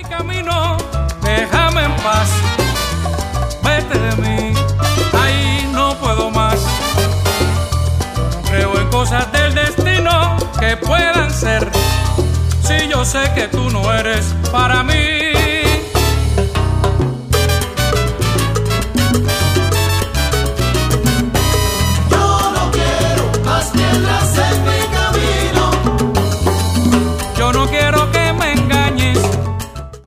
camino, déjame en paz, vete de mí, ahí no puedo más. No creo en cosas del destino que puedan ser, si yo sé que tú no eres para mí.